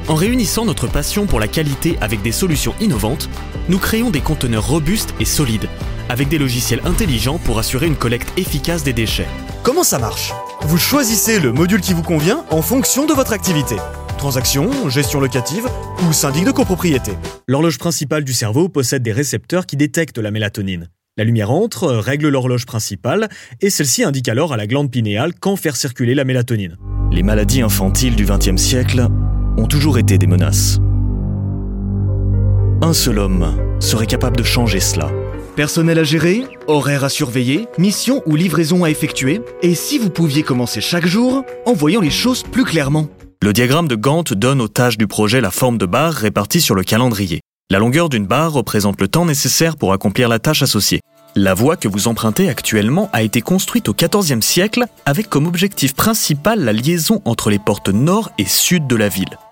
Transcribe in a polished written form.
En réunissant notre passion pour la qualité avec des solutions innovantes, nous créons des conteneurs robustes et solides, avec des logiciels intelligents pour assurer une collecte efficace des déchets. Comment ça marche ? Vous choisissez le module qui vous convient en fonction de votre activité. Transaction, gestion locative ou syndic de copropriété. L'horloge principale du cerveau possède des récepteurs qui détectent la mélatonine. La lumière entre, règle l'horloge principale et celle-ci indique alors à la glande pinéale quand faire circuler la mélatonine. Les maladies infantiles du XXe siècle ont toujours été des menaces. Un seul homme serait capable de changer cela. Personnel à gérer, horaires à surveiller, mission ou livraison à effectuer. Et si vous pouviez commencer chaque jour en voyant les choses plus clairement ? Le diagramme de Gantt donne aux tâches du projet la forme de barres réparties sur le calendrier. La longueur d'une barre représente le temps nécessaire pour accomplir la tâche associée. La voie que vous empruntez actuellement a été construite au XIVe siècle avec comme objectif principal la liaison entre les portes nord et sud de la ville.